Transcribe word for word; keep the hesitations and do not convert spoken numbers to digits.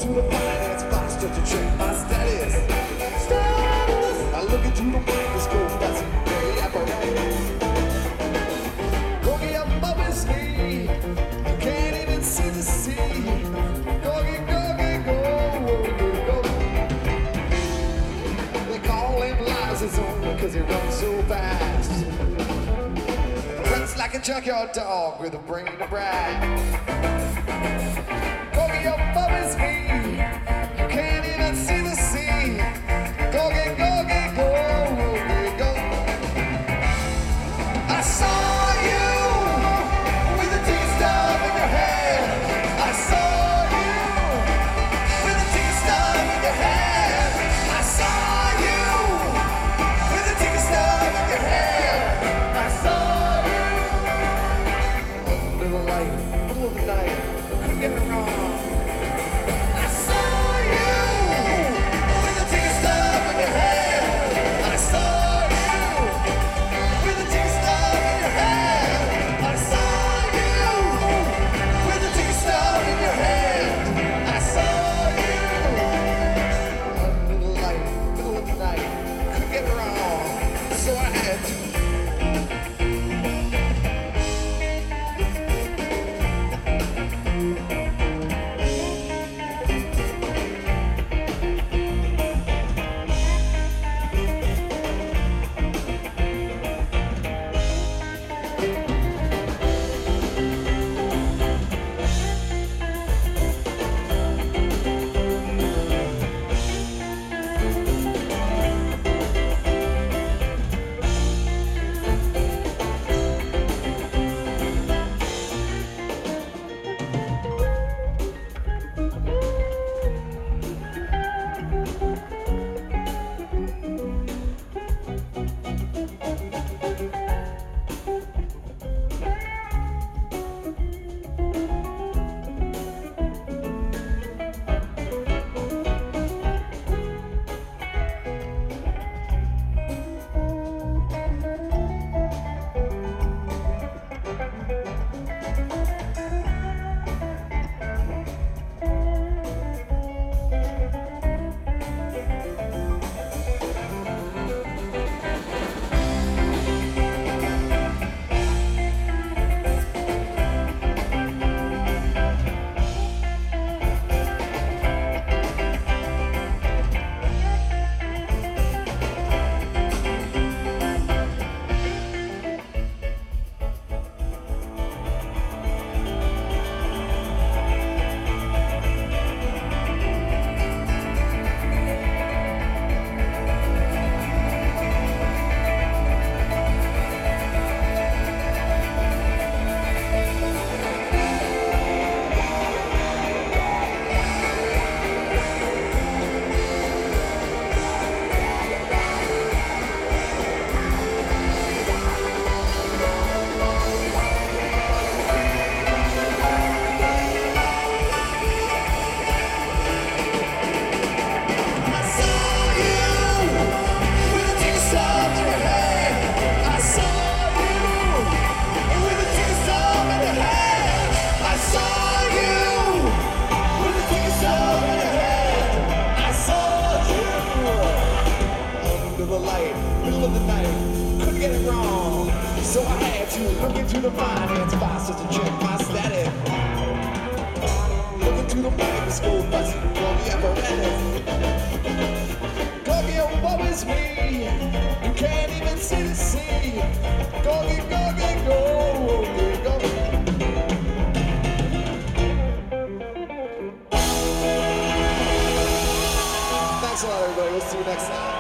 to the finance box just to check my status. Status. I look into the microscope, that's the apparatus. Corky above his knee, you can't even see the sea. Corky, corky, go, go, go. They call him Liza's only because he runs so fast. Runs like a junkyard dog with a brain of brass. Corky above his knee, you can't even see the sea. Corky, corky, go, go, go. I saw you with a tea stuff in your hair. I saw you with a tea stuff in your hair. I saw you with a tea stuff in your hair. I saw you under the light, middle of the night. Couldn't get it wrong. I saw you with a tea stuff in your hair. I saw you with a tea stuff in your hair. I saw you with a tea stuff in your hair. I saw you under the light, middle of the night. Couldn't get it wrong, so I had to. So I had to look into the finance box just to check my status. Look into the microscope, that's the apparatus. Corky, what is me? You can't even see the sea. Corky, corky, go, go, go. Thanks a lot, everybody. We'll see you next time.